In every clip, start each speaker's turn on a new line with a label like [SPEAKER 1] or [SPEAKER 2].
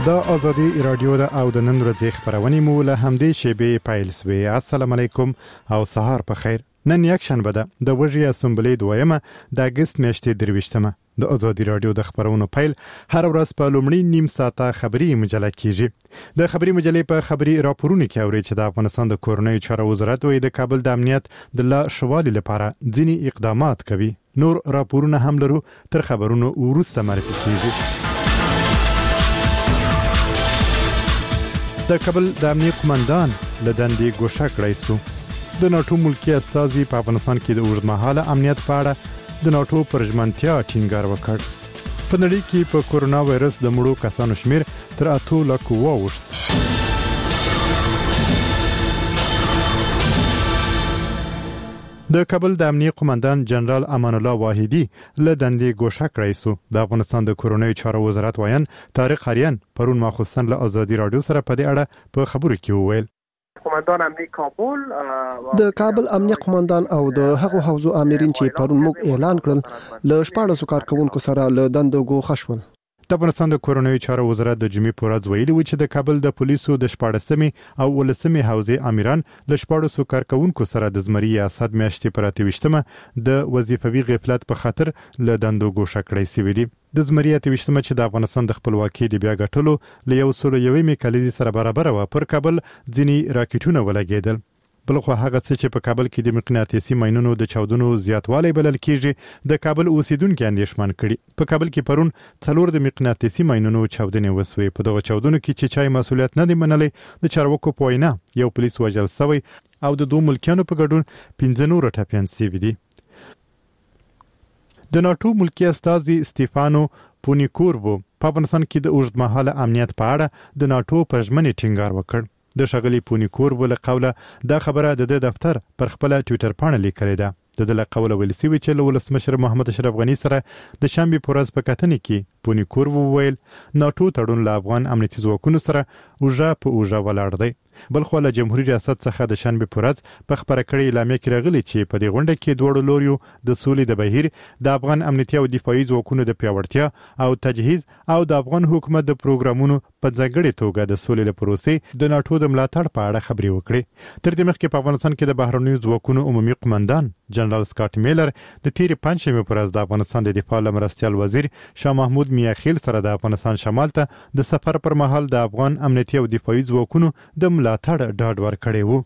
[SPEAKER 1] دا ازادي رادیو دا او د نن ورځې خبرونه مو له همدې شیبې پیل سوي. السلام علیکم او سهار په خیر. نن یک شنبه ده د وژې اسمبلی دویمه د اگست میاشتې 23مه. د ازادي رادیو د خبرونو پیل هر ورځ په لومړی نیم ساعته خبري مجله کیږي. د خبري مجلې په خبري راپورونه کې اوري چې د افغانستان د کورنۍ چارو وزارت وایي د کابل د امنیت د لا شوالي لپاره ځینی اقدامات کوي. نور راپورونه هم لرو، تر خبرونو وروسته معرفي کیږي. د کابل د امنیه قومندان له دندې ګوښه کړی شو. د ناټو ملکی استازي په افغانستان کې د اوږدمهاله امنیت په اړه د ناټو پر ژمنتیا ټینګار وکړ. په نړۍ کې په کورونا وایرس د مړو کسانو شمیر تر 8 لک واوښت. د کابل د امنیه قومندان جنرال امان الله واحدی له دندې ګوښه کړی شو. د افغانستان د کورنۍ چارو وزارت وایي طارق حریان پرون ماخوستن له ازادي رادیو سره په دې اړه په خبرو کې وویل.
[SPEAKER 2] قومندان امنیه کابل
[SPEAKER 3] د کابل امنیه قومندان او د هغو حوزو امرین چې پرون موږ اعلان کړل له 14 کارکونکو سره له دندو ګوښه شول.
[SPEAKER 1] د افغانستان د کورنۍ چارو وزارت د جمعې په ورځ ویلي و چې د کابل د پولیسو د 14مې او 18مې حوزې امیران له 14 کارکونکو سره د زمري ریاست میاشتې پر 28مه د وظیفوي غفلت په خاطر له دندو ګوښه کړی شوی دی. د زمري 28مه چې د افغانستان د خپلواکۍ د بیا ګټلو له 101مې کلیزې سره برابر و، پر کابل ځینی راکټونه ولګېدل. بلخو هغه څه چې په کابل کې د مقناطیسي ماینونو د چاودنو زیاتوالی بلل کیږي د کابل اوسیدونکو اندېښمن کړي. په کابل کې پرون 4 د مقناطیسي ماینونو چاودنې وسوي. په دغه چاودنو کې چې چای مسؤلیت نه دی منلی، د چارواکو په وینا یو پولیس وژل شوی او د دوه ملکیانو په ګډون 15 نور ټپیان شوي دي. د ناټو ملکی استازي سټيفانو پونیکوربو په افغانستان کې د اوږدمهاله امنیت په اړه د ناټو پر ژمنې ټینګار وکړ. د ښاغلي پونیکوربو له قوله دا خبره د دفتر پر خپل ټوئیټر پاڼه لیکلې ده. د له قوله ویل شوی چې له ولسمشر محمد اشرف غني سره د شنبې په ورځ په کتنې کې پونیکوربو وویل ناټو تړون له افغان امنیتي ځواکونو سره اوږه په اوږه ولاړ دی. بلخو له جمهوریت ریاست څخه د شنبې په ورځ په خبره کړې اعلامیه کې راغلي چې په دې غونډه کې دوه لوریو د سولې د بهیر، د افغان امنیتي او دفاعي ځواکونو د پیاوړتیا او تجهیز او د افغان حکومت د پروګرامونو په ځانګړې توګه د سولې لپاره پروسې د ناټو د ملاتړ په اړه خبرې وکړې. تر دې مخکې په افغانستان کې د بهرنیو ځواکونو عمومي قومندان جنرال سکاټ میلر د تیرې پنځمې په ورځ د افغانستان د دفاع مرستیال وزیر شاه محمود میاخیل سره د افغانستان شمال ته د سفر پر مهال د افغان امنیتي او دفاعي ځواکونو د ملاتړ ډاډ ورکړی وو.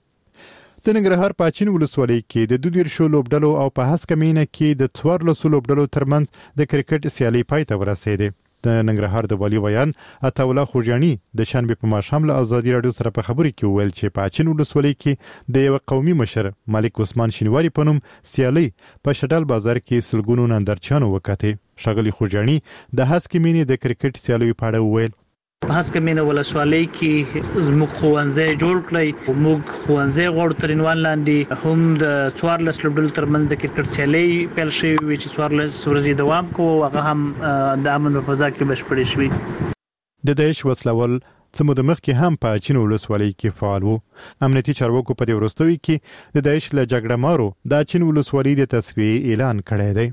[SPEAKER 1] د ننګرهار په اچین ولسوالۍ کې د 12 لوبډلو او په هسکه مینه کې د 14 لوبډلو ترمنځ د کرکټ سیالي پای ته ورسېده. د ننګرهار د والي ویان عطاالله خوږیاني د شنبې په ماښام له ازادي رادیو سره په خبرې کې وویل چې په اچین ولسوالۍ کې د یو قومي مشر ملک عثمان شینواری په نوم سیالي په شډل بازار کې سلګونو نندارچیانو وکړي. ښاغلي خوږیاني د هسکه مینه د کرکټ سیالي په اړه وویل
[SPEAKER 4] هسکه مینه ولسوالۍ کې زموږ ښوونځی جوړ کړی. موږ ښوونځی غواړو تر عنوان لاندې هم د 14 لوبډلو ترمنځ د کرکټ سیالۍ پیل شوې وي چې 14 ورځې دوام کوي. هغه هم د امن په فضا کې بشپړې شوې.
[SPEAKER 1] د داعش وسلوال څه موده مخکې هم په اچین ولسوالۍ کې فعال وو. امنیتي چارواکو په دې وروستیو کې د داعش له جګړه مارو د اچین ولسوالۍ د تصفیې اعلان کړی دی.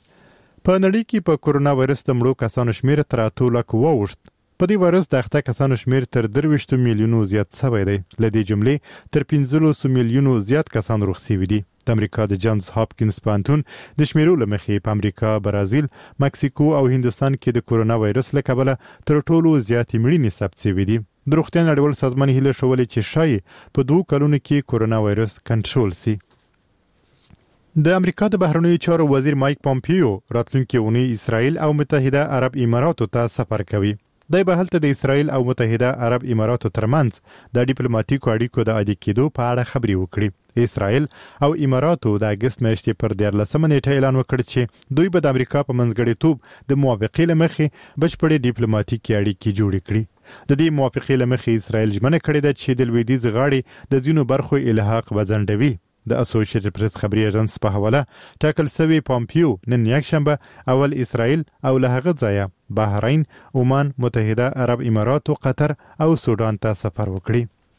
[SPEAKER 1] په نړۍ کې په کورونا وایرس د مړو کسانو شمیر تر 8 لک واوښت. په دې وایرس د اخته کسانو شمیر تر 23 میلیونو زیات شوی دی. له دې جملې تر 15 میلیونو زیات کسان روغ شوي دي. د امریکا د جانز هاپکینز پوهنتون د شمیرو له مخې په امریکا، برازیل، مکسیکو او هندستان کې د کورونا وایرس له کبله تر ټولو زیاتې مړینې ثبت شوي دي. د روغتیا نړیوال سازمان هیله شولې چې شایي په 2 کلونو کې کورونا وایرس کنټرول شي. د امریکا د بهرنیو چارو وزیر مایک پامپیو راتلونکي اونۍ اسرائیل او متحده عرب اماراتو ته سفر کوي. دای به هلته د اسرائیل او متحده عرب اماراتو ترمنځ د ډیپلوماټیکو اړیکو د عادي کېدو په اړه خبرې وکړي. اسرائیل او اماراتو د اگست میاشتې پر 14مه نیټه اعلان وکړ چې دوی به د امریکا په منځګړیتوب د موافقې له مخې بشپړې ډیپلوماټیکي اړیکې جوړې کړي. د دې موافقې له مخې اسرائیل ژمنه کړې ده چې د لویدیځ غاړې د ځینو برخو الحاق وځنډوي. د اسوسییټډ پریس خبري ایجنس په حواله ټاکل شوی پامپیو نن یکشنبه اول اسرائیل او له هغه ځایه بحرین، عمان، متحده عرب امارات، قطر او سودان ته سفر وکړي.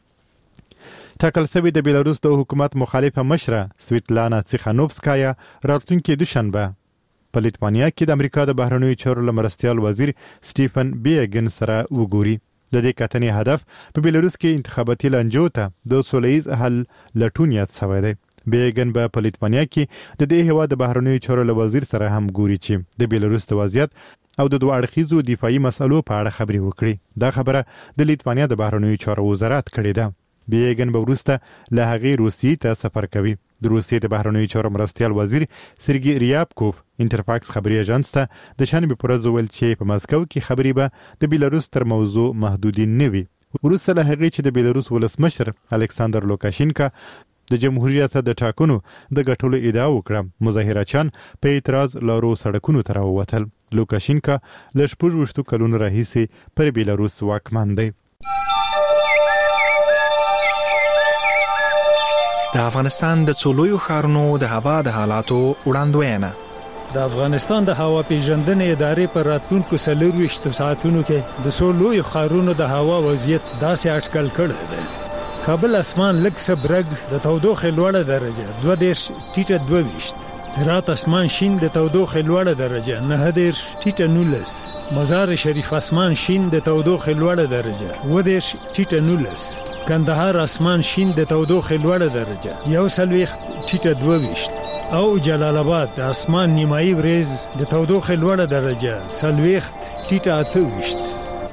[SPEAKER 1] ټاکل شوی د بیلاروس د حکومت مخالفه مشره سویتلانا تیخانوفسکایا راتلونکي دوشنبه په لیتوانیا کې د امریکا د بهرنیو چارو مرستیال وزیر سټیفن بیګن سره وګوري. د دې کتنې هدف په بیلاروس کې انتخاباتي لانجو ته د سولهییز حل لټون یاد شوی دی. بیګن په لیتوانیا کې د دې هیواد د بهرنیو چارو وزیر سره هم ګوري چې د بیلاروس د وضعیت او د دوه اړخیزو دفاعي مسلو په اړه خبرې وکړي. دا خبره د لیتوانیا د بهرنیو چارو وزارت کړې ده. بیګن به وروسته له هغې روسیې ته سفر کوي. د روسیې د بهرنیو چارو مرستیال وزیر سرګي ریابکوف انټرفاکس خبري اژانس ته د شنبې پر ورځ ویل چې په مسکو کې خبرې به د بیلاروس تر موضوع محدودین نه وي. وروسته له هغې چې د بیلاروس ولسمشر الکساندر لوکاشینکا د جمهوریت ریاست د ټاکنو د ګټلو ادعا وکړه، مظاهرچیان په اعتراض لارو سړکونو ته راووتل. لوکاشینکا له 26 کلونو راهیسې پر بیلاروس واکمن دی.
[SPEAKER 5] د افغانستان د څولویو ښارونو د هوا د حالاتو وړاندوینه.
[SPEAKER 6] د افغانستان د هوا پیژندنې ادارې پر راتلونکو 24 ساعتونو کې د څولویو ښارونو د هوا وضعیت داسې اټکل کړی دی. کابل اسمان لږ څه برګ د تودوخې لوړه درجه 22 ټیټه 22. هرات اسمان شین د تودوخې لوړه درجه 19 ټیټه 19. مزار شریف اسمان شین د تودوخې لوړه درجه 20 ټیټه 19. کندهار اسمان شین د تودوخې لوړه درجه 21 ټیټه 22. او جلال آباد د اسمان نیمایي وریځ د تودوخې لوړه درجه 40 ټیټه 28.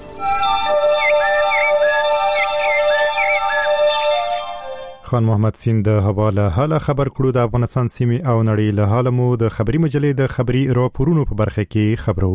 [SPEAKER 1] خان محمد سین د حواله حاله خبر کړو. د افغانستان سیمې او نړۍ له حاله مو د خبري مجلې د خبري راپورونو په برخه کې خبرو.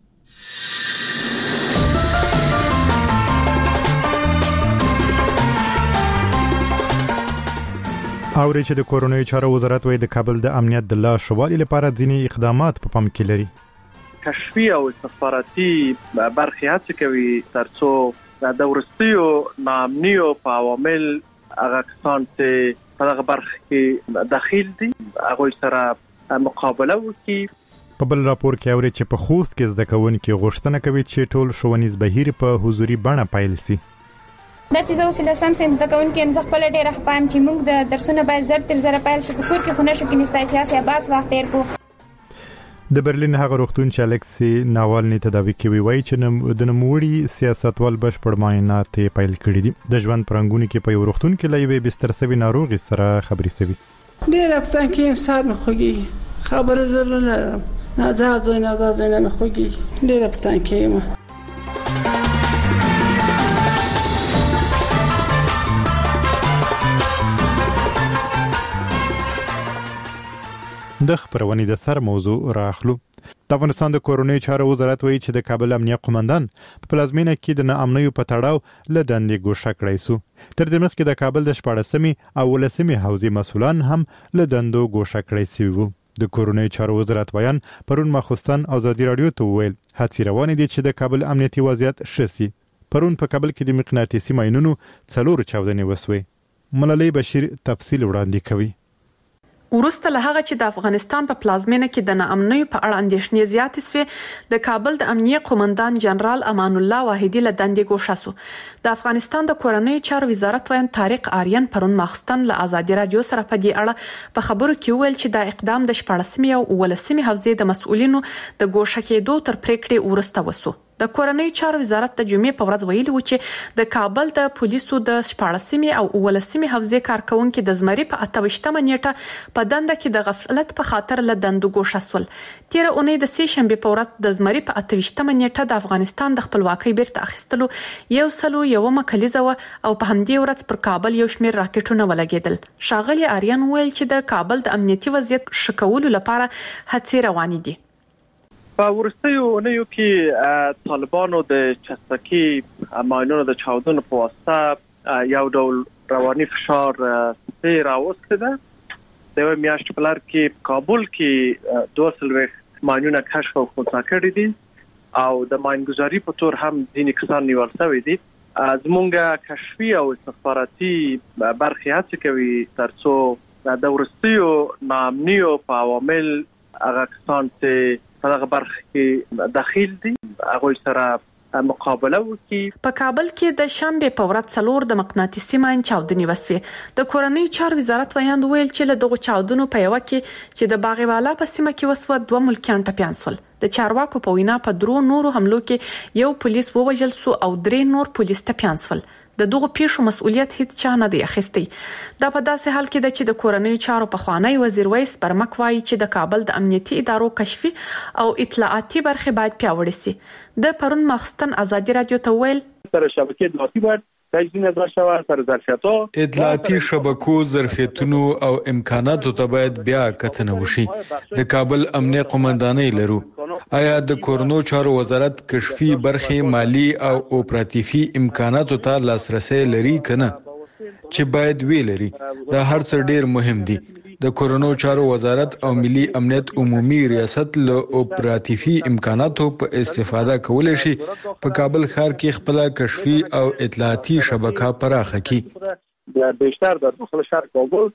[SPEAKER 1] اوري چې د کورونوي چارو وزارت وایي د کابل د امنیت د لا شوالي لپاره ځینې اقدامات په پام کې لري.
[SPEAKER 2] کشفي او استخباراتي برخې هڅه کوي ترڅو د ورستیو نامنیو په عوامل هغه کسان چې په هغه برخه کې داخل دي هغه سره مقابله وکړي.
[SPEAKER 1] په بل راپور کې اوري چې په خوست کې زده کوونکي غوښتنه کوي چې ټول ښوونیز بهیر په حضوري بڼه پیل شي.
[SPEAKER 7] دا چې زه وسیله سم زده کوونکي هم خپل ډېر خپایم چې موږ د درسونه باید زر تر زر پیل شي. په کور کې خو نشو کې نستای چې اسیا باس وخت تیر کو.
[SPEAKER 1] د برلین هغه روغتون چې الکسی ناوالني تداوی کوي وایي چې د نوموړي سیاستوال بشپړ معاینات پیل کړي دي. د ژوند پرنګونی کې په یو روغتون کې لایوي بستر سوي ناروغي سره خبري سوي.
[SPEAKER 8] ډېر افته کې سر مې خوږي خبره زره نه دا زونه مې خوږي ډېر افته کې
[SPEAKER 1] د خبرونې د سر موضوع راخلو. د افغانستان د کورونوي چارو وزارت وایي چې د کابل امنیه قومندان په پلازمینه کې د ناامنیو په تړاو له دندې ګوښه کړی سو. تر دې مخکې د کابل د 14مې او 18مې حوزې مسولان هم له دندو ګوښه کړی سوي وو. د کورونوي چارو وزارت بیان پرون ماخوستن ازادي رادیو ته ویل هڅې روانې دي چې د کابل امنیتي وضعیت ښه شي. پرون په کابل کې د مقناطیسي ماینونو 4 چاودنې وسوي. ملالۍ بشیر تفصیل وړاندې کوي.
[SPEAKER 9] ورسته له هغه چې د افغانستان په پلازمینه کې د ناامنیو په اړه اندېښنې زیاتې سوې، د کابل د امنیه قومندان جنرال امان الله واحدي له دندې ګوښه شو. د افغانستان د کورنیو چارو وزارت وین طارق آریان پرون ماخستن له ازادي رادیو سره په دې اړه په خبرو کې ویل چې دا اقدام د 14مې او 18مې حوزې د مسؤلینو د ګوښه کېدو تر پریکړې ورسته وسو. د کورنیو چارو وزارت د جمعې په ورځ ویلي و چې د کابل د پولیسو د 14مې او 18مې حوزې کارکونکو د زمري په 28مه نیټه په دنده کې د غفلت په خاطر له دندو ګوښه سول. تیر اونۍ د سې شنبې په ورځ د زمري په 28مه نیټه د افغانستان د خپلواکۍ بیرته اخیستلو 101 کلیزه و او په همدې ورځ پر کابل یو شمېر راکټونه ولګېدل. ښاغلي آریان ویل چې د کابل د امنیتي وضعیت ښه کولو لپاره هڅې روانې دي.
[SPEAKER 2] په ورستیو اونیو کې طالبانو د چستکي ماینونو د چاودنو په واسطه یو ډول رواني فشار راوستل ده. د یو میاشت په لار کې کابل کې 200 ماینونه کشف او خونسا کړي دي او د ماینګزاري په تور هم ځینې کسان نیول شوي دي. زمونږ کشفي او استخباراتي برخې هڅه کوي ترڅو د ورستیو ناامنیو په عوامل هغه کسان چې په هغه برخه کې داخل دي هغه سره مقابله وکړي.
[SPEAKER 9] په کابل کې د شنبه په ورځ څلور د مقناطیسي ماین چاودنې وسوې. د کورنۍ چارو وزارت ویاند ویل چې له دغه چاودنو په یو کې چې د باغوالا په سیمه کې وسوه 2 ملکیان ټپيان شول. د چارواکو په وینا په درو نورو حملو کې یو پولیس ووژل شو او 3 نور پولیس ټپيان شول. د دغه پیښو مسؤلیت هیڅ چا نه دی اخیستی. دا په داسې حال کې د چې د کورنۍ چارو په خوانی وزیر ویس پرمک وایي چې د کابل د امنیتي ادارو کشفي او اطلاعاتي برخه باید پیاوړې سي. د پرون مخستن ازادي رادیو ته ویل
[SPEAKER 2] تر شبکې اطلاعاتي باید تجدید نظر شوه تر ظرفیتو
[SPEAKER 10] اطلاعاتي شبکو ظرفیتونو او امکاناتو ته باید بیا کتنه وشي. د کابل امنیه قومندانۍ لرو. آیا د کورونو چارو وزارت کشفي برخه مالی او اپراتیفي امکاناتو ته لاسرسي لري کنه چې باید وی لري. دا هر څه ډیر مهم دي. د کورونو چارو وزارت او ملي امنیت عمومي ریاست له اپراتیفي امکاناتو په استفاده کولای شي په کابل ښار کې خپل کشفي او اطلاعاتي شبکه پراخه کړي.
[SPEAKER 2] بیشتر در داخل شهر کابل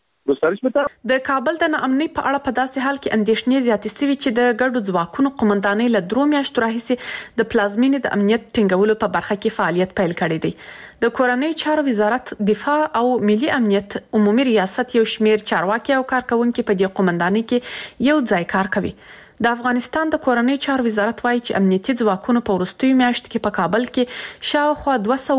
[SPEAKER 9] د کابل د ناامنۍ په اړه په داسې حال کې اندېښنې زیاتې شوې چې د ګډو ځواکونو قومندانۍ له 3 میاشتو راهیسې د پلازمینې د امنیت ټینګولو په برخه کې فعالیت پیل کړی دی. د کورنۍ چارو وزارت دفاع او ملي امنیت عمومي ریاست یو شمیر چارواکي او کارکونکو په دې قومندانۍ کې یو ځای کار کوي. د افغانستان د کورنۍ چارو وزارت وایي چې امنیتي ځواکونو په وروستیو میاشتو کې په کابل کې شاوخوا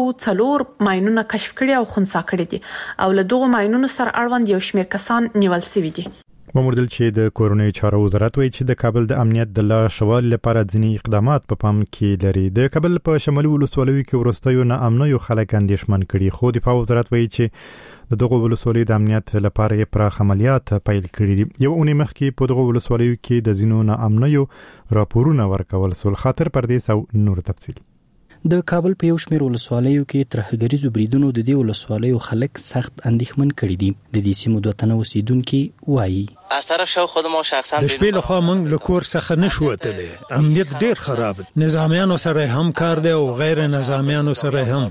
[SPEAKER 9] 204 ماینونه کشف کړي او خنثی کړي دي او له دغو ماینونو سره اړوند یو شمیر کسان نیول شوي دي.
[SPEAKER 1] وموردل چې د کورنۍ چارو وزارت وایي چې د کابل د امنیت د لا شوال لپاره ځینې اقدامات په پام کې لري. د کابل په شمالي ولسوالیو کې وروستیو ناامنیو خلک اندېښمن کړي. خو دفاع وزارت وایي چې د دغه ولسوالیو د امنیت لپاره یې پراخ عملیات پیل کړي دي. یو اونۍ مخکې په دغه ولسوالیو کې د ځینو ناامنیو راپورونه ورکول شول. خاطر پردیس او نور تفصیل.
[SPEAKER 11] د کابل په یو شمېر ولسوالیو کې ترهګریزو بریدونو د دې ولسوالیو خلک سخت اندېښمن کړي دي. د دې سیمو د تنو اوسیدونکو وایي
[SPEAKER 12] از طرف شو خود ما شخصا
[SPEAKER 6] د شپې لخوا موږ له کور څخه نشو وتلی. امنیت ډیر خراب دی. نظامیانو سره هم کار دی او غیر نظامیانو سره هم.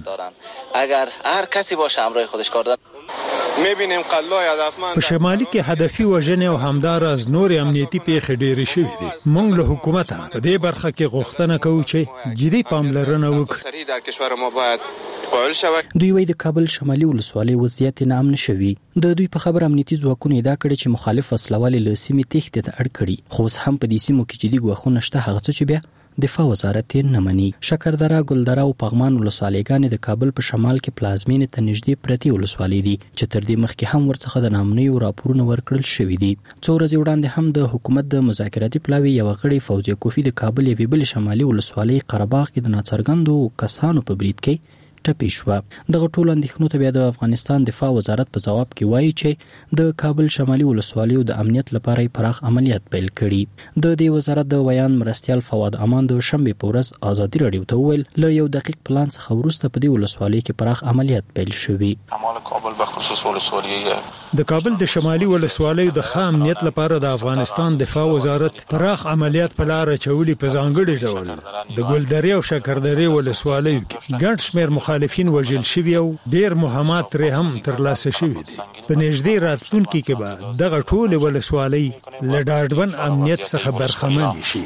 [SPEAKER 12] اگر هر کسی باشه همراه خودش کار داره.
[SPEAKER 13] می‌بینیم قلای هدفمند
[SPEAKER 6] په شمالي کې هدفي وژنې او همداراز نور امنیتي پیښې ډېرې شوې دي. موږ له حکومت په دې برخه کې غوښتنه کوو چې جدي پاملرنه وکړي.
[SPEAKER 13] در کشور ما باید فعال شود.
[SPEAKER 11] دوی وایي د کابل شمالي ولسوالۍ وضعیت ناامن شوی. د دوی په خبر امنیتي ځواکونو ادعا کړې چې مخالف وسلوالې له سیمې تښتې ته اړ کړي. خو هم په دې سیمو کې جدي ګواښونه شته هغه څه چې بیا دفاع وزارت یې نه مني. شکردره، ګلدره او پغمان ولسوالیګانې د کابل په شمال کې پلازمینې ته نږدې پرتې ولسوالۍ دي چې تر دې مخکې هم ورڅخه د ناامنیو راپورونه ورکړل شوي دي. څو ورځې وړاندې هم د حکومت د مذاکراتي پلاوي یو غړي فوزیه کوفی د کابل یوې بلې شمالي ولسوالۍ قرهباغ کې د ناڅرګندو کسانو په برید کې ټپي شوه. دغه ټول اندېښنو ته بیا د افغانستان دفاع وزارت په ځواب کې وایي چې د کابل شمالي ولسوالیو د امنیت لپاره پراخ عملیات پیل کړي. د دې وزارت د ویان مرستیال فواد امان د شنبه په ورځ ازادي رادیو ته وویل له یو دقیق پلان څخه وروسته په دې ولسوالۍ کې پراخ عملیات پیل شوي.
[SPEAKER 13] اعمال کابل به خصوص ولسوالی
[SPEAKER 6] د کابل د شمالي ولسوالیو د ښه امنیت لپاره د افغانستان دفاع وزارت پراخ عملیات په لار اچولي. په ځانګړي ډول د ګلدرې او شکردرې ولسوالیو کې ګڼ شمېر مخالفین وژل شوي او ډېر مهمات ترې هم ترلاسه شوي دي. په نږدې راتلونکي کې به دغه ټولې ولسوالۍ له ډاډمن امنیت څخه برخمنې شي.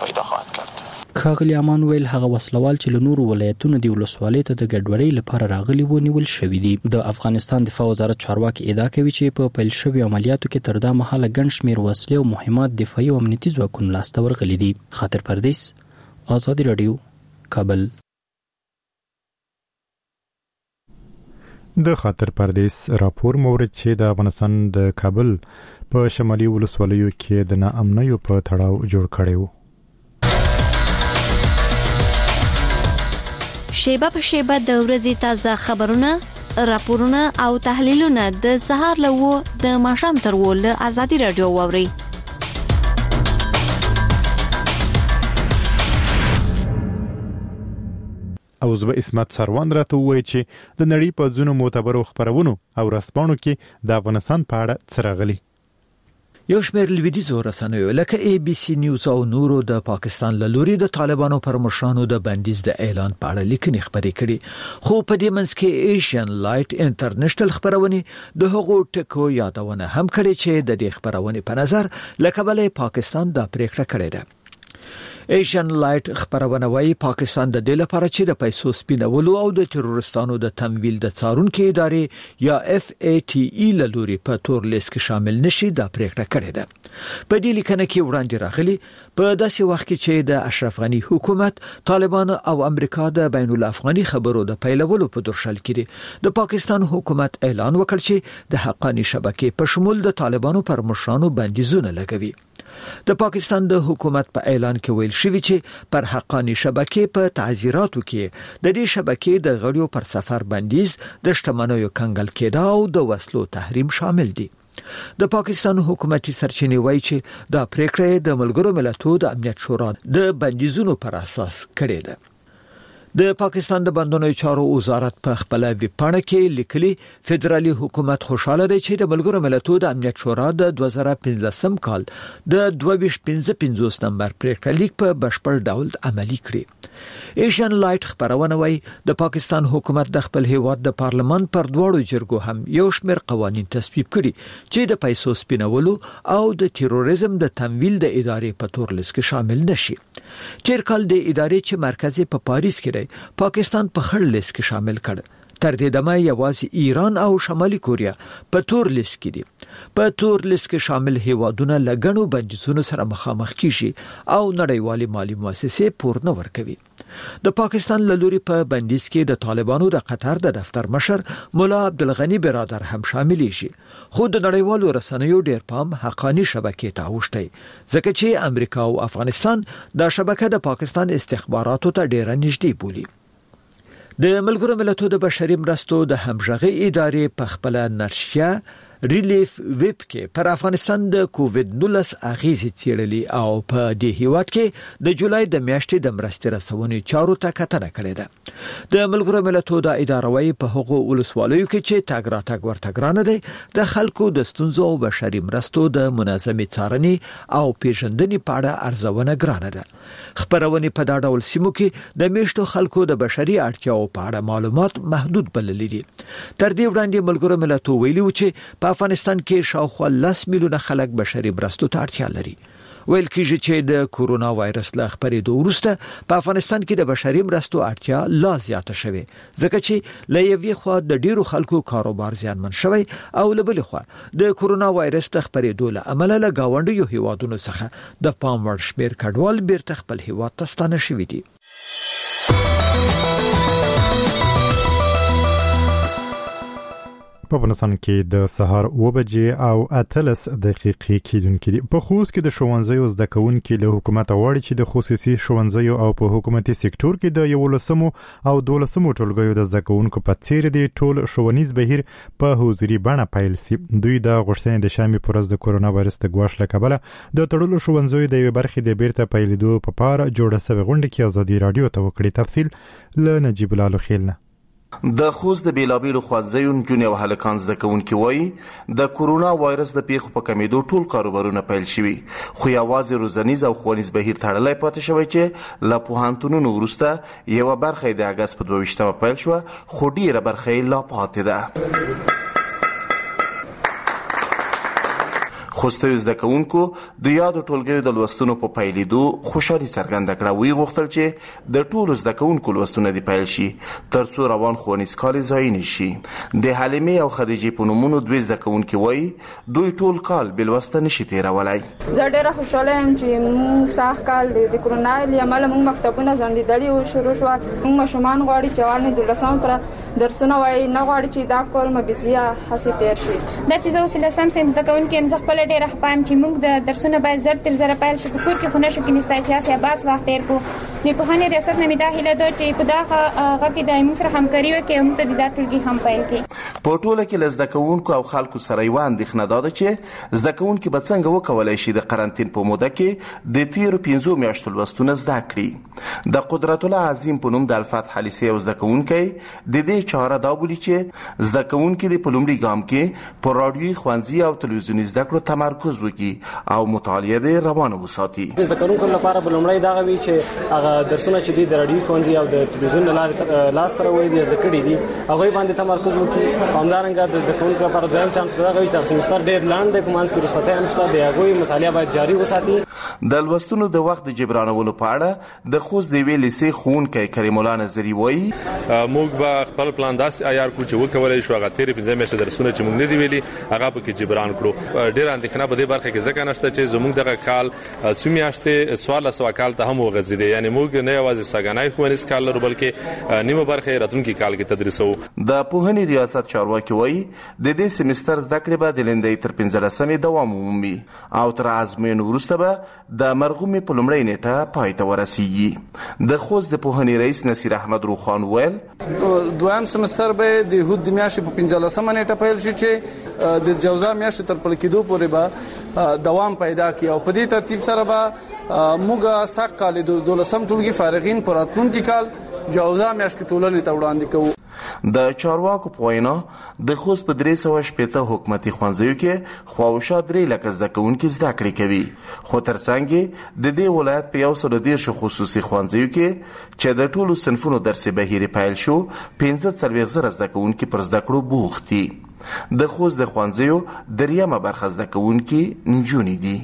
[SPEAKER 11] ښاغلي امان ویل هغه وسلوال چې له نورو ولایتونو دی ولسوالۍ ته د ګډوډۍ لپاره راغلي وو نیول شوي دي. د افغانستان دفاع وزارت چارواکي ادعا کوي چې په پیل شوي عملیاتو کې تر دا مهاله ګڼ شمېر وسلې او مهمات دفاعي او امنیتي ځواکونو لاسته ورغلي دي. خاطر پردیس، ازادي رادیو، کابل.
[SPEAKER 1] د خاطر پردیس راپور مورد چې د افغانستان د کابل په شمالي ولسوالیو کې د ناامنیو په تړاو جوړ کړی و.
[SPEAKER 14] شیبه په شیبه د ورځې تازه خبرونه، راپورونه او تحلیلونه د سهار له 9 د ماښام تر 10 له ازادي رادیو واوري.
[SPEAKER 1] او زه اسمت سروان راته وایي چې د نړۍ په ځینو معتبرو خبرونو او رسمانو کې د افغانستان په اړه څه راغلي.
[SPEAKER 15] یو شمېر لویدیځو رسنیو لکه ABC نیوز او نورو د پاکستان له لوري د طالبانو پر مشرانو د بندیز د اعلان په اړه لیکنې خبرې کړي. خو په دې منځ کې ایشین لایټ انټرنیشنل خبرونه د هغو ټکو یادونه هم کړې چې د دې خبرونه په نظر لکه بلې پاکستان د پریکړه کړې ده. ایشین لایټ خبرونه وايي پاکستان د دې لپاره چې د پیسو سپینولو او د تروریستانو د تمویل د څارونکو ادارې یا FATE لوري په تور لیست کې شامل نشي دا پریکړه کړې ده. په دې لیکنه کې وړاندې راغلي په داسې وخت کې چې د اشرف غنی حکومت طالبان او امریکا د بین الافغاني خبرو د پیلولو په درشل کې د پاکستان حکومت اعلان وکړ چې د حقانی شبکې په شمول د طالبانو پر مشرانو بندیزونه لګوي. د پاکستان د حکومت په اعلان کې ویل شوی چې پر حقانی شبکې په تعزیراتو کې د دې شبکې د غړیو پر سفر بندیز د شتمنیو کنګل کېدا او د وسلو تحریم شامل دي. د پاکستان حکومتي سرچینې وایي چې دا پریکړه د ملګرو ملتونو د امنیت شورا د بندیزونو پر اساس کړې ده. د پاکستان د بندونو چارو وزارت په خپل ویبپاڼه کې لیکلي فدرالي حکومت خوشاله دی چې د ملګرو ملتونو د امنیت شورا د 2015 کال د 2255 نمبر پریکړه لیک په بشپړ ډول عملي کړي. ایشین لایټ خبرونه وايي د پاکستان حکومت د خپل هیواد د پارلمان پر دواړو جرګو هم یو شمېر قوانين تصویب کړي چې د پیسو سپینولو او د تروریزم د تمویل د ادارې په تور لیست کې شامل نشي. تیر کال د ادارې چې مرکز په پاریس کې دی پاکستان په خړ لیست کې شامل کړ. تر دې دمه یوازې ایران او شمالي کوریا په تور لیست کې دي. په تور لیست کې شامل هیوادونه لګڼو بندیزونو سره مخامخ کیږي او نړیوالې مالی مؤسسې پور نه ورکوي. د پاکستان لوري په بندیز کې د طالبانو د قطر د دفتر مشر مولا عبدالغنی برادر هم شامل شي. خو د نړیوالو رسنیو ډیر پام حقانی شبکې ته اوښتي ځکه چې امریکا او افغانستان دا شبکه د پاکستان استخباراتو ته ډیره نږدې بولي. د ملګرو ملتونو د بشري مرستو د همغږي ادارې په خپل نشریه ریلیف ویب کې پر افغانستان د کووډ-19 اغیزې څېړلې او په دې هیواد کې د جولای د میاشتې د مرستې رسونې چارو ته کتنه کړې ده. د ملګرو ملتونو د ادارې وايي په هغو ولسوالیو کې چې تاګ راتګ ورته ګرانه دی د خلکو د ستونزو او بشري مرستو د منظمې څارنې او پیژندنې په اړه ارزونه ګرانه ده. خبرونه په دا ډول سیمو کې د میشتو خلکو د بشري اړتیاو په اړه معلومات محدود بللي دي. تر دې وړاندې ملګرو ملتونو ویلي و چې په افغانستان کې شاوخوا 10 میلیونه خلک بشري مرستو ته اړتیا لري. ویل کېږي چې د کورونا وایرس له خپرېدو وروسته په افغانستان کې د بشري مرستو اړتیا لا زیاته شوه ځکه چې له یوې خوا د ډیرو خلکو کاروبار زیانمن شوی او له بلې خوا د کورونا وایرس د خپرېدو له امله له گاونډیو هیوادونو څخه د پام وړ شمېر کډوال بیرته خپل هیواد ته ستانه شوي دي.
[SPEAKER 1] په افغانستان کې د سهار 9 بجې او 18 دقیقې کېدونکې دي. په خوست کې د ښوونځیو زده کوونکي له حکومت غواړي چې د خصوصي ښوونځیو او په حکومتي سکتور کې د 11 او 12 ټولګیو د زده کوونکو په څیر دي ټول ښوونیز بهیر په حضوري بڼه پیل سي. دوی د غوښتنې د شامي پرز د کورونا وایرس د ګواښ له کبله د تړلو ښوونځیو د یوې برخې د بیرته پیلېدو په پاره جوړه شوې غونډه کې ازادي رادیو ته وکړي. تفصیل له نجیب الله خیل نه.
[SPEAKER 16] د خوست د بیلابیلو ښوونځیو نجونې او هلکان زده کوونکي وایي د کورونا وایرس د پیښو په کمیدو ټول کاروبارونه پیل شوي خو یوازې روزنیز او ښوونیز بهیر تړلی پاتې شوی چې له پوهنتونونو وروسته یوه برخه د اګست په 22 پیل شوه خو ډیره برخه لا پاتې ده. خوستیو زده کوونکو د یادو ټولګیو د لوستونو په پیلېدو خوشحالي څرګنده کړه. وی غوښتل چې د ټولو زده کوونکو لوستونه دې پیل شي ترڅو روان ښوونیز کال ضایع نه شي. د حلیمې او خدیجې په نومونو دوی زده کوونکي وایي دوی ټول کال بې لوسته نشي تېرولی.
[SPEAKER 17] زه ډېره خوشحاله یم چې موږ سږ کال د کرونا له امله موږ مکتبونه ځنډېدلي او شروع شوه. موږ ماشومان غواړي چې اول نه 12 پر درسونه وایي نه غواړي چې دا کال مو بېځایه هسې تېر شي.
[SPEAKER 7] دا چې زه اوس 10 زده کوونکي یم زه خپله ډېره خپایم چې موږ د درسونه باید زر تر زره پیل شي. په کور کې خو نه شو کېنستی چې هسې عباس وخت تېر کړو. د پوهنې ریاست نه مې دا هیله ده چې په دغه هغه کې د موږ سره همکاري وکړي او موږ ته د دا ټولګي هم پیل کړي.
[SPEAKER 16] په ټوله کې له زده کوونکو او خلکو سره یوه اندېښنه دا ده چې زده کوونکي به څنګه وکولی شي د قرنطین په موده کې د تېرو 5 میاشتو لوستونه زده کړي. د قدرت الله عظیم په نوم د الفتح لیسې یو زده کوونکی د دې چاره دا بولي چې زده کوونکي د په لومړي ګام کې په راډیوي ښوونځي او تلویزیوني زده کړو تمرکز وکړي او مطالعه دې روانه وساتي.
[SPEAKER 18] زده کوونکو لپاره به لومړی دغه وي چې هغه درسونه چې د راډیوي ښوونځي او د تلویزیون له لارې لاسته راوړي دي زده کړي دي هغوی باندې تمرکز وکړي همدارنګه د زده کوونکو لپاره دویم چانس په دغه وي چې سمستر ډېر لاندې په منځ کې رخصتۍ هم شته، د هغوی مطالعه باید جاري وساتي.
[SPEAKER 16] د لوستونو د وخت د جبرانولو په اړه د خوست د یوې لیسې ښوونکی کریم الله نظري وایي
[SPEAKER 19] موږ به خپل پلان داسې عیار کړو چې وکولای شو هغه تیرې 15 میاشتې درسونه چې موږ نه دی ویلي هغه پکې جبران کړو. ډېر اندېښنه په دې برخه کې ځکه نشته چې زموږ دغه کال څو میاشتې 1400 کال ته هم وغځېدې، یعنی موږ نه یوازې سګنای ښوونیز کال لرو بلکې نیمه برخه راتلونکي کال کې تدریسو.
[SPEAKER 16] د پوهنې ریاست چارواکي وایي د دې سمستر زده کړې به د لندۍ تر 15مې دوام ومومي او تر ازموینې وروسته به د مرغومي په لومړۍ نیټه پای ته ورسیږي. د خوست د پوهنې رئیس نصیر احمد روخان ویل
[SPEAKER 20] دویم سمستر به د یهود د میاشتې په 15مه نیټه پیل شي چې د جوزا میاشتې تر پل کېدو پورې به دوام پیدا کړي او په دې ترتیب سره به موږ سږ کال د 12م ټولګي فارغین په راتلونکي کال جوزا میاشت کې ټولنې ته وړاندې کوو.
[SPEAKER 16] د چارواکو په وینا د خوست په 380 حکومتي ښوونځیو کې خواوشا 3 لکه زده کوونکي زده کړې کوي، خو ترڅنګ د دې ولایت په 110 خصوصي ښوونځیو کې چې د ټولو صنفونو درسي بهیر پیل شو 15,000 زده کوونکي پر زده کړو بوخت دي. د خوست د ښوونځیو دریمه برخه زده کوونکي نجونې دي.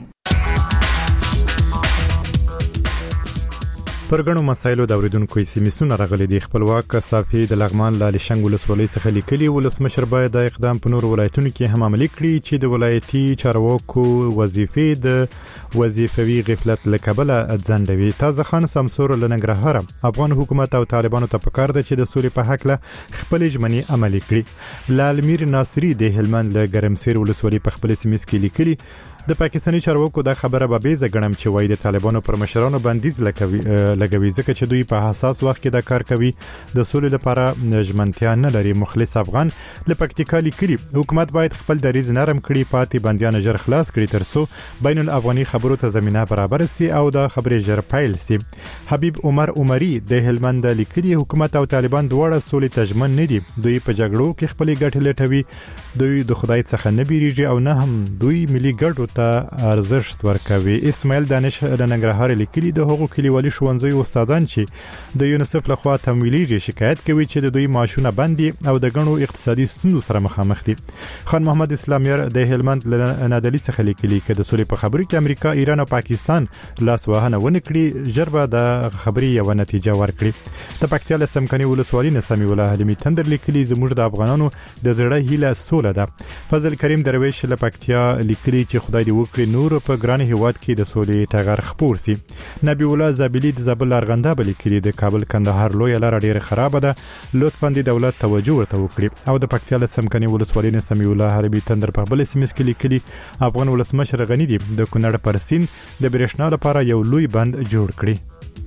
[SPEAKER 1] پرګنو مسایلو د اوریدونکو سیمسونه راغلي دي. خپلواک صافي د لغمان لالي شنګ ولسوالۍ څخه لیکلي ولسمشر باید د اقدام په نور ولایتونو کې هم عملي کړي چې د ولایتي چارواکو وظیفې د وظیفوي غفلت لکبله ځندوي. تازه خان سمسور لنګرهار افغان حکومت او طالبانو ته پکار ده چې د سولې په حق له خپل ژمنې عملي کړي. لالمیر ناصری د هلمند له ګرمسیر ولسوالۍ په خپل سیمس کې لیکلي د پاکستاني چارواکو دا خبره به بیزه ګڼم چې وایي د طالبانو پر مشرانو بندیز لګوي ځکه چې دوی په حساس وخت کې دا کار کوي، د سولې لپاره ژمنتیا نه لري. مخلص افغان له پکتیکا لیکلي حکومت باید خپل دریځ نرم کړي، پاتې بندیان ژر خلاص کړي ترڅو بین الافغاني خبرو ته زمينه برابر سي او دا خبرې ژر پیل سي. حبیب عمر عمری د هلمند لیکلي حکومت او طالبان دواړه سولې ته ژمن نه دي، دوی په جګړو کې خپل ګټې لټوي، دوی د خدای څخه نه بیریږي او نه هم دوی ملي ګټو ته ارزښت ورکوي. اسماعیل دانش د ننګرهار لیکلي د هغو کلیوالي ښوونځیو استادان چې د یونیسف لخوا تمویلېږي شکایت کوي چې د دوی معاشونه بند دي او د غنو اقتصادي ستونزو سره مخامخ دي. خان محمد اسلامير د هلمند نادلی څخه لیکلي چې د سولې په خبرو کې امریکا، ایران او پاکستان لاس وهنه ونکړي جربه د خبري یو نتیجه ورکړي. د پکتیا له سمکني ولسوالۍ نسمي الله حلیمي تندر لیکلي زموږ د افغانانو د زړه هیله سوله ده. فضل کریم درویش له پکتیا لیکلي چې خدای دې وکړي نور په ګران هیواد کې د سولې ټغر خپور سي. نبی الله زابلی د زابل ارغنده بل کلی د کابل کندهار لوی لار ډیره خراب ده، لطفا د دولت توجه ورته وکړي. او د پکتیا له سمکني ولسوالۍ نسمي الله حربي تندر په بل سیمس کې لیکلي افغان ولسمشر غنی دی د کونړ پر سین د برېښنا لپاره یو لوی بند جوړ کړي.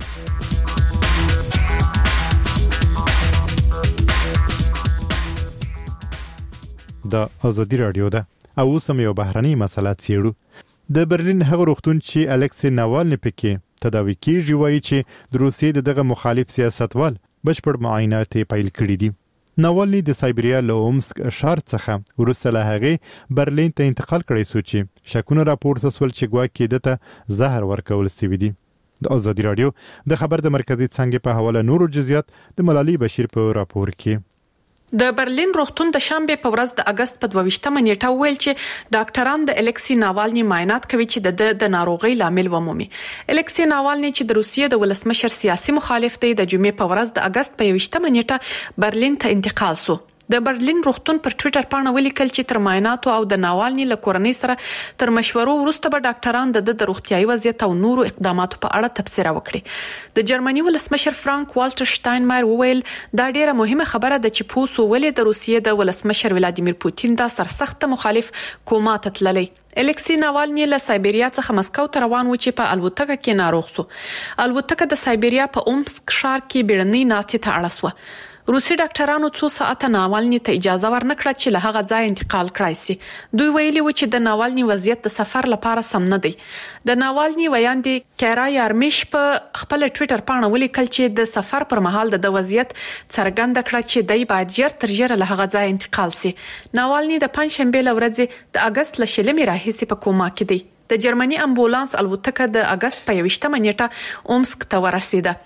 [SPEAKER 1] د ازادي رادیو ده او اوسم یو بهرنۍ مسله څیړو. د برلین هغه روغتون چې الکسی ناوالني پکې تداوی کیږي وایي چې د روسیې دغه مخالف سیاستوال بشپړ معاینات پیل کړي دي. ناوالني د سایبریا له اومسک ښار څخه وروسته له هغې برلین ته انتقال کړی سو چې شکونه راپورته سول چې ګواکې دته زهر ورکول سوي دي. د ازادي رادیو د خبر د مرکزی څنګه په حواله نورو جزئیات د ملالي بشیر په راپور کې.
[SPEAKER 9] د برلین روغتون د شنبه په ورځ د اگست په 22مه نیټه ویل چې ډاکټران د الکسی ناوالني معاینات کوي چې د ناروغي لامل ومومي. الکسی ناوالني چې د روسیې د ولسمشر سیاسي مخالف دی د جمعې په ورځ د اگست په 22مه نیټه برلین ته انتقال سو. د برلین روغتون پر ټوئیټر باندې ولیکل چې تر معایناتو او د ناوالني له کورنۍ سره تر مشورو وروسته به ډاکټران د روغتيایي وضعیت او نورو اقداماتو په اړه تبصره وکړي. د جرمني ولسمشر فرانک والټر شټاینمایر وویل دا ډیره مهمه خبره ده چې پوسو ولې د روسیې د ولسمشر ولادیمیر پوتین دا سرسخت مخالف کوما ته تللی. الکسی ناوالني له سایبریا څخه مسکو ته روان و چې په الوتکه کې ناروغ سو. الوتکه د سایبریا په اومسک ښار کې بیړنۍ ناستې ته اړه سو. روسي ډاکټرانو 2 ساعته ناوالني ته اجازه ورنکړه چې له هغه ځای انتقال کړای شي. دوی ویلي و چې د ناوالني وضعیت د سفر لپاره سم نه دی. د ناوالني ویاندې کیرا یارمیش په خپل ټوئیټر باندې ولیکل چې د سفر پر مهال د وضعیت څرګنده کړه چې دای باید ژر تر ژره له هغه ځای انتقال شي. ناوالني د پنځشنبه لورځ د اگست له شلمې راهیسې په کوما کې دی. د جرمني امبولانس الوتکه د اگست په 28مه نیټه اومسک ته ورسیده.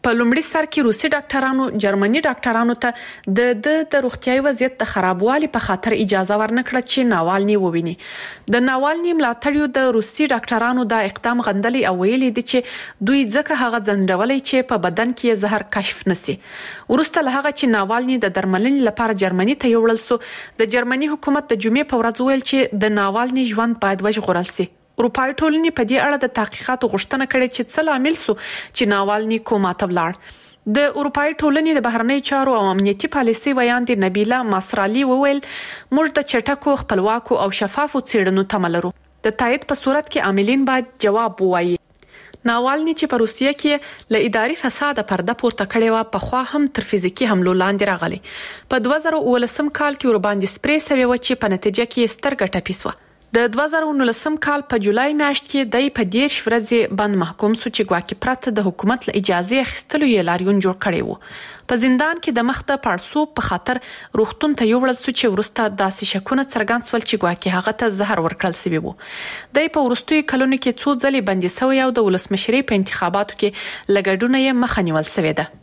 [SPEAKER 9] په لومړي سر کې روسي ډاکټرانو جرمني ډاکټرانو ته د روغتيایي وضعیت د خرابوالي په خاطر اجازه ورنکړه چې ناوالني وویني. د ناوالني ملاتړیو د روسي ډاکټرانو دا اقدام غندلي او ویلي دي چې دوی ځکه هغه ځندولي چې په بدن کې زهر کشف نشي. ورسته له هغه چې ناوالني د درملنې لپاره جرمني ته یوړل سو، د جرمني حکومت د جمعې په ورځ ویل چې د ناوالني ژوند باید وژغورل شي. اروپایي ټولنې په دې اړه د تحقیقاتو غوښتنه کړې چې څه لامل سو چې ناوالني کوما ته ولاړ. د اروپایي ټولنې د بهرنی چارو او امنیتي پالیسي ویان دي نبیلا ماسرالی وویل موږ د چټکو خپلواکو او شفافو څېړنو تمه لرو. د تایید په صورت کې عاملین باید جواب ووایي. ناوالني چې په روسیه کې له اداري فساد پرده پورته کړې و په خوا هم تر فزیکی حملو لاندې راغلي. په 2019 کال کې ورباندې سپری سوي و چې په نتیجه کې ستر ګټه پیسوه. د 2019 کال په جولای میاشت کې د 10 ورځې بند محکوم سو چې ګواکې پرته د حکومت له اجازه اخیستلو یې لاریون جوړ کړی وو. په زندان کې د مخ د پړسو په خاطر روغتون ته یوړل سو چې ورسته داسې شکونه څرګند سول چې ګواکې هغه ته زهر ورکړل سوی وو. د په ورستوي کلونو کې څو ځلې بندي سوی او د ولسمشرۍ په انتخاباتو کې لګډونه یې مخه نیول سوی ده.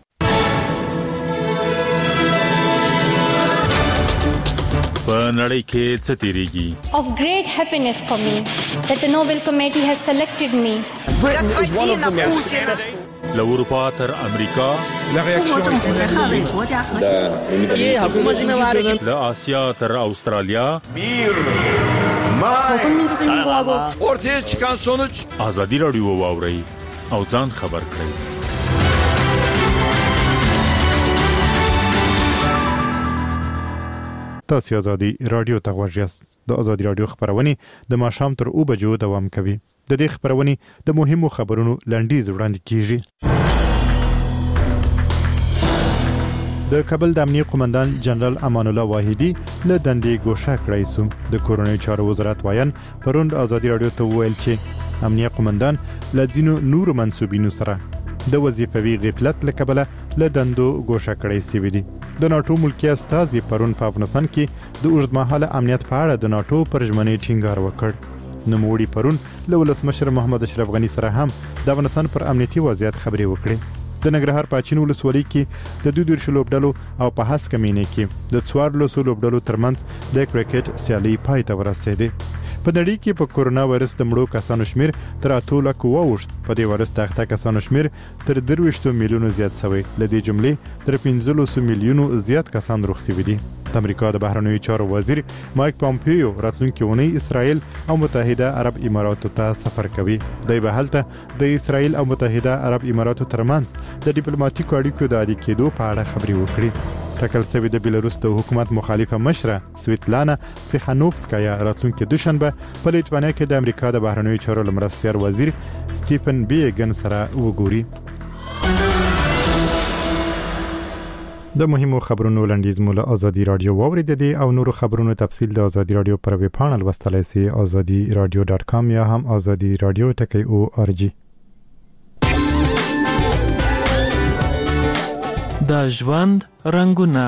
[SPEAKER 21] په نړۍ کې څه تیریږي؟
[SPEAKER 22] Of great happiness for me that the Nobel Committee has selected me.
[SPEAKER 21] له اروپا تر امریکا، له آسیا تر استرالیا،
[SPEAKER 23] ortaya çıkan sonuç
[SPEAKER 21] ازادي رادیو واوري او ځان خبر کړئ.
[SPEAKER 1] تاسو ازادي رادیو ته غوږیاست. د ازادي رادیو خبرونه د ماښام تر 2 بجو دوام کوي. د دې خبرونه د مهمو خبرونو لنډیز وړاندې کیږي. د کابل د امنیت قومندان جنرال امان الله واحدی له دندې ګوښه کړی سو. د کورونی چارو وزارت وایان پروند ازادي رادیو ته ویل چې امنیت قومندان له ځینو نور منسوبینو سره د وظیفوي غفلت لکبله له دندو ګوښه کړی سوی دی. د ناتو ملکی استازي پرون په افغانستان کې د اوږدمهاله امنیت په اړه د ناتو پر ژمنې ټینګار وکړ. نوموړي پرون له ولسمشر محمد اشرف غني سره هم د افغانستان پر امنیتي وضعیت خبرې وکړې. د ننګرهار په اچین ولسوالۍ کې د 2 لوبډلو او په هاس کمینې کې د 14 لوبډلو ترمنځ د کرکټ سیالي پای ته ورسېده. په نړۍ کې په کورونا وایرس د مړو کسانو شمیر تر 8 لک ووښت. په دې وایرس د اخته کسانو شمیر تر 23 میلیونو زیات شوی. لدې جملې تر 15 میلیونو زیات کسان روغ شوي دي. د امریکا د بهرنیو چارو وزیر مایک پامپیو راتلونکي اونۍ اسرائیل او متحده عرب اماراتو ته سفر کوي. دوی به هلته د اسرائیل او متحده عرب اماراتو ترمنځ د ډیپلوماټیکو اړیکو د عادي کېدو په اړه خبرې وکړي. ټاکل شوی د بیلاروس د حکومت مخالفه مشره سویتلانا تیخانوفسکایا راتلونکي دوشنبه په لیتوانیا کې د امریکا د بهرنیو چارو لمرستیار وزیر سټیفن بیګن سره وګوري. د مهمو خبرونو لنډیز مول ازادي رادیو واوریدل او نورو خبرونو تفصیل د ازادي رادیو پر ویب پاڼه لوستلای شئ azadiradio.com یا هم azadiradio.org.
[SPEAKER 24] د ژوند رنگونه.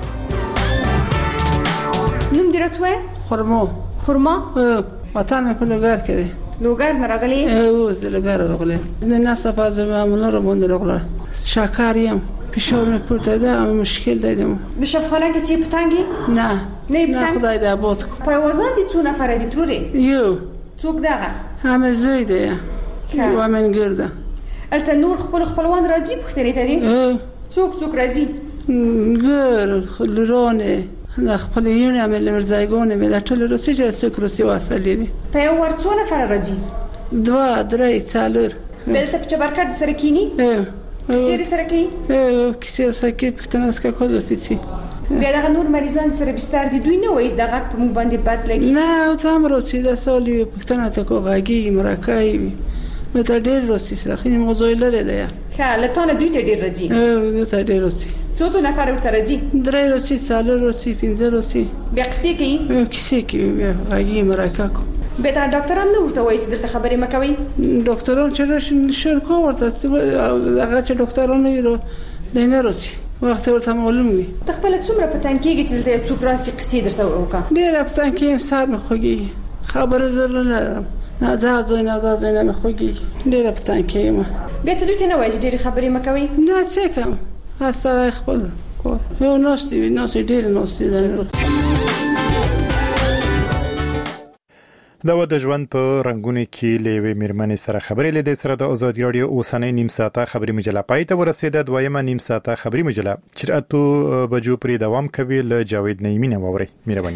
[SPEAKER 22] نوم دې راتوي؟ خرما
[SPEAKER 8] وطن په لوګر کې دی.
[SPEAKER 22] لوګر نه راغلی؟
[SPEAKER 8] زه لوګر راغلی. نه نصفه زما مونږ باندې راغله. شاکاریم پیشونه پورته ده مشکل دیدم.
[SPEAKER 22] د شفخانه کې چې پتنګي؟ نه
[SPEAKER 8] خدای دې آباد کو.
[SPEAKER 22] په وزن دي څو نفر دي تروري؟
[SPEAKER 8] یو.
[SPEAKER 22] څوک دغه؟
[SPEAKER 8] همه زوی دی. و من ګرده.
[SPEAKER 22] البته نور خپلوان راځي پختري دري؟ څوک راځي؟
[SPEAKER 8] ګر خلرونه خپل یونه عمل مرزایګونه مې د ټول روسي چې روسي واسلې دي.
[SPEAKER 22] په یو ور څو نفر راځي؟
[SPEAKER 8] 2 3 4.
[SPEAKER 22] بلته په چبرکټ سره کینی؟ کیسې سره کی؟
[SPEAKER 8] کیسې سره کی پښتنه سکه کوځتي سي.
[SPEAKER 22] بیا دغه نور مریضان سره بستر دي دوی نه وایي دغه په مونږ باندې بد لګي.
[SPEAKER 8] نه او تام روسي د سولې پښتنه ته کوغاګي مرکای مته ډېر روسي سره خني موضوع لري ده.
[SPEAKER 22] ښه لته دوی ته ډېر راځي.
[SPEAKER 8] ته ډېر روسي.
[SPEAKER 22] څو نفر ورته راځي؟
[SPEAKER 8] 3 روسي 4 روسي 5 روسي.
[SPEAKER 22] بیا کیسې کوي؟
[SPEAKER 8] کیسې کوي غاګي مرکا کو.
[SPEAKER 22] به دا ډاکټران نو ورته وایي چې دلته خبرې مکوي.
[SPEAKER 8] ډاکټران چې شرکو ورته هغه چې ډاکټران ویرو دینه روسي وخت ورته معلوم وي.
[SPEAKER 22] تخپل څومره پتن کېږي چې دلته څوک راسي قصې درته وکړه؟
[SPEAKER 8] ډېر پتن کې سات مخږي خبره زرنه نه دا زوینه مې خوږي ډېر په تان کې ما
[SPEAKER 22] بیا ته دوی ته نه وایي چې ډېرې خبرې مه کوئ
[SPEAKER 8] نه څه کوم سره خپل کور یو ناستې ډېر ناستې
[SPEAKER 1] دا و د ژوند په رنگونو کې لوي میرمنې سره خبرې لیدې سره د آزادي رادیو اوسنۍ نیم ساعته خبري مجله پای ته ورسېده. دویمه نیم ساعته خبري مجله چې اتو بجو پرې دوام کوي له جاوید نعیمي نه ووري مهرباني.